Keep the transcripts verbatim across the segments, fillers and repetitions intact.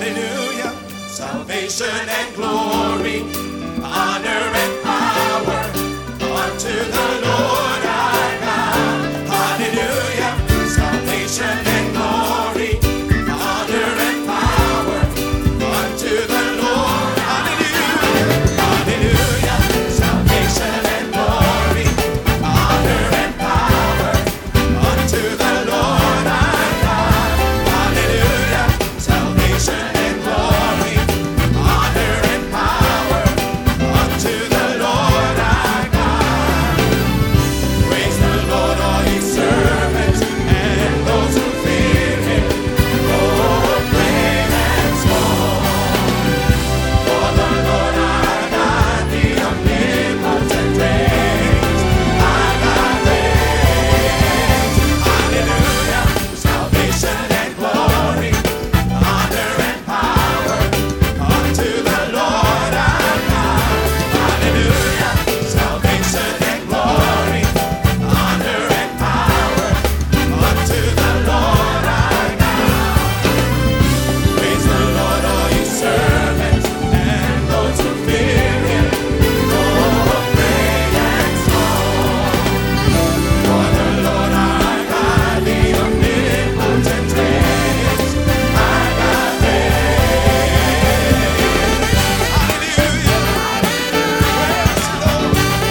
Hallelujah. Salvation and glory, honor and power unto the Lord our God. Hallelujah. Salvation and glory, honor and power unto the Lord. Hallelujah. Hallelujah. Salvation and glory, honor and power unto the Lord our God. Hallelujah. Salvation and glory, honor and power unto the Lord our God. Praise the Lord, all ye servants, and those who fear him, both great and small. For the Lord our God, the omnipotent reigns. Our God reigns. Hallelujah. Salvation and glory, honor and power unto the Lord our God. Hallelujah. Salvation and glory, honor and power unto the Lord our God. Praise the Lord, all ye servants, and those who fear him, both great and small. For the Lord our God, the omnipotent reigns. Our God reigns. Hallelujah. Praise the Lord.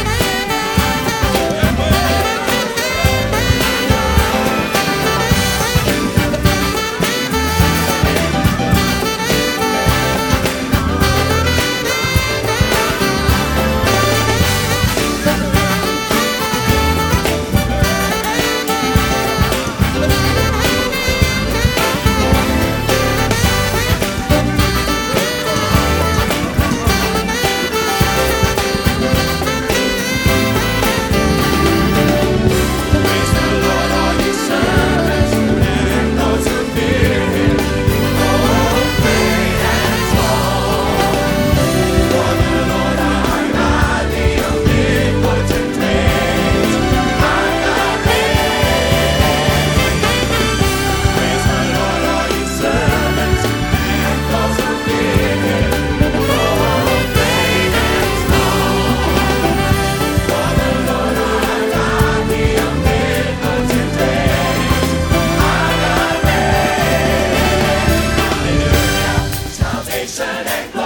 Praise the Lord, all ye servants, and those who fear him, both great and small. For the Lord our God, the omnipotent reigns. Our God reigns. Praise the Lord, all ye servants, and those who fear him, both great and small. For the Lord our God, the omnipotent reigns. Our God reigns. Hallelujah. Salvation and glory.